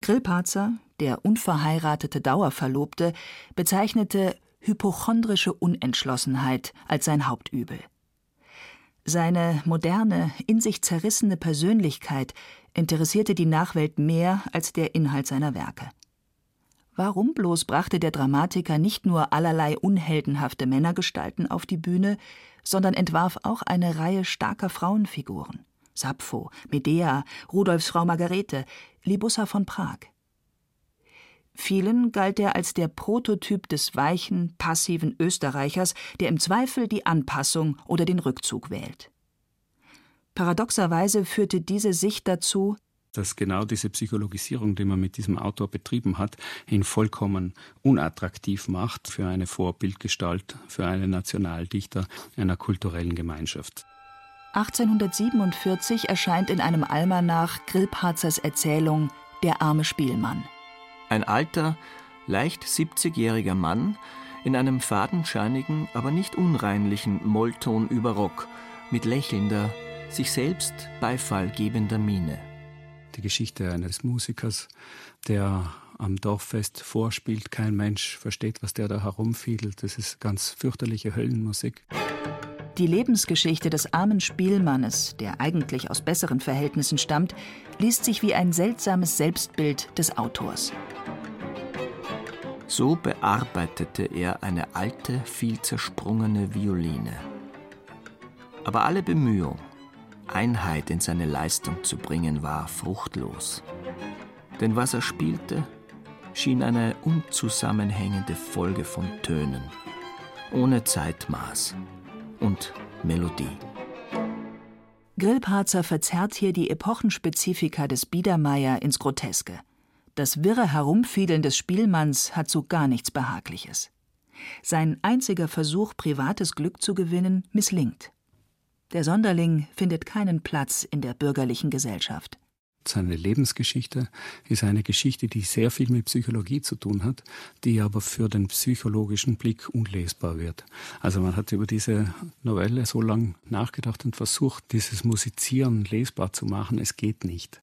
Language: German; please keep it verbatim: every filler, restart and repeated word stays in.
Grillparzer, der unverheiratete Dauerverlobte, bezeichnete hypochondrische Unentschlossenheit als sein Hauptübel. Seine moderne, in sich zerrissene Persönlichkeit interessierte die Nachwelt mehr als der Inhalt seiner Werke. Warum bloß brachte der Dramatiker nicht nur allerlei unheldenhafte Männergestalten auf die Bühne, sondern entwarf auch eine Reihe starker Frauenfiguren? Sappho, Medea, Rudolfs Frau Margarete, Libussa von Prag. Vielen galt er als der Prototyp des weichen, passiven Österreichers, der im Zweifel die Anpassung oder den Rückzug wählt. Paradoxerweise führte diese Sicht dazu, dass genau diese Psychologisierung, die man mit diesem Autor betrieben hat, ihn vollkommen unattraktiv macht für eine Vorbildgestalt, für einen Nationaldichter einer kulturellen Gemeinschaft. achtzehnhundertsiebenundvierzig erscheint in einem Almanach Grillparzers Erzählung »Der arme Spielmann«. Ein alter, leicht siebzigjähriger Mann in einem fadenscheinigen, aber nicht unreinlichen Mollton über Rock, mit lächelnder, sich selbst Beifall gebender Miene. Die Geschichte eines Musikers, der am Dorffest vorspielt, kein Mensch versteht, was der da herumfiedelt. Das ist ganz fürchterliche Höllenmusik. Die Lebensgeschichte des armen Spielmannes, der eigentlich aus besseren Verhältnissen stammt, liest sich wie ein seltsames Selbstbild des Autors. So bearbeitete er eine alte, viel zersprungene Violine. Aber alle Bemühung, Einheit in seine Leistung zu bringen, war fruchtlos. Denn was er spielte, schien eine unzusammenhängende Folge von Tönen, ohne Zeitmaß und Melodie. Grillparzer verzerrt hier die Epochenspezifika des Biedermeier ins Groteske. Das wirre Herumfiedeln des Spielmanns hat so gar nichts Behagliches. Sein einziger Versuch, privates Glück zu gewinnen, misslingt. Der Sonderling findet keinen Platz in der bürgerlichen Gesellschaft. Seine Lebensgeschichte ist eine Geschichte, die sehr viel mit Psychologie zu tun hat, die aber für den psychologischen Blick unlesbar wird. Also man hat über diese Novelle so lange nachgedacht und versucht, dieses Musizieren lesbar zu machen. Es geht nicht.